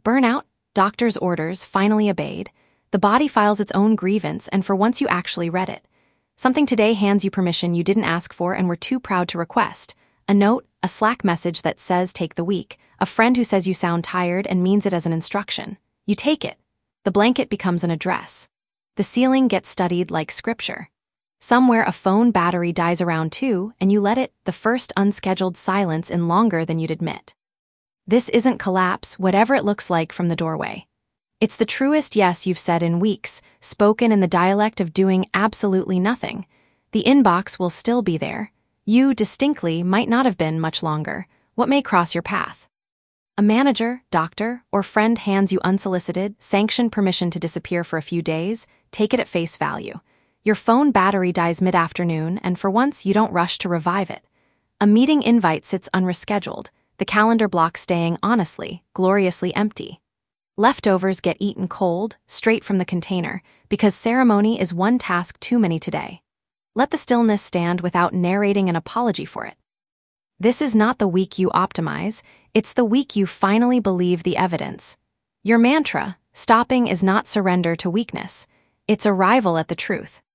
Burnout, doctor's orders finally obeyed. The body files its own grievance, and for once you actually read it. Something today hands you permission you didn't ask for and were too proud to request. A note, a Slack message that says take the week, a friend who says you sound tired and means it as an instruction. You take it. The blanket becomes an address. The ceiling gets studied like scripture. Somewhere a phone battery dies around too, and you let it, the first unscheduled silence in longer than you'd admit. This isn't collapse, whatever it looks like from the doorway. It's the truest yes you've said in weeks, spoken in the dialect of doing absolutely nothing. The inbox will still be there. You, distinctly, might not have been much longer. What may cross your path? A manager, doctor, or friend hands you unsolicited, sanctioned permission to disappear for a few days. Take it at face value. Your phone battery dies mid-afternoon, and for once you don't rush to revive it. A meeting invite sits unrescheduled, the calendar block staying honestly, gloriously empty. Leftovers get eaten cold, straight from the container, because ceremony is one task too many today. Let the stillness stand without narrating an apology for it. This is not the week you optimize, it's the week you finally believe the evidence. Your mantra, stopping is not surrender to weakness, it's arrival at the truth.